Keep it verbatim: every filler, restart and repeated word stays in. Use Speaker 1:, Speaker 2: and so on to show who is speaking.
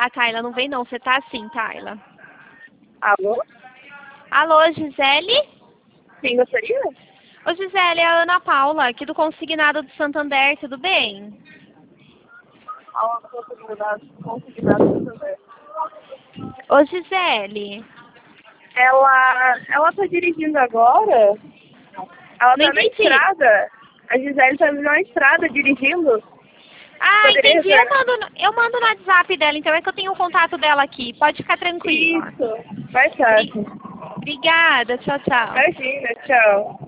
Speaker 1: Ah, Tayla, não vem não. Você tá assim, Tayla.
Speaker 2: Alô?
Speaker 1: Alô, Gisele?
Speaker 2: Sim, gostaria?
Speaker 1: Ô, Gisele, é a Ana Paula, aqui do Consignado do Santander, tudo bem?
Speaker 2: Alô, consignado, consignado também.
Speaker 1: Ô, Gisele.
Speaker 2: Ela, ela tá dirigindo agora? Ela
Speaker 1: Não
Speaker 2: tá na
Speaker 1: entendi.
Speaker 2: estrada? A Gisele tá na estrada dirigindo?
Speaker 1: Ah,
Speaker 2: Poderia
Speaker 1: entendi. Eu
Speaker 2: retornar?
Speaker 1: mando, no- eu mando no WhatsApp dela, então é que eu tenho o contato dela aqui. Pode ficar tranquila.
Speaker 2: Isso, mais
Speaker 1: Bri-
Speaker 2: fácil.
Speaker 1: Obrigada, tchau, tchau.
Speaker 2: Imagina, tchau.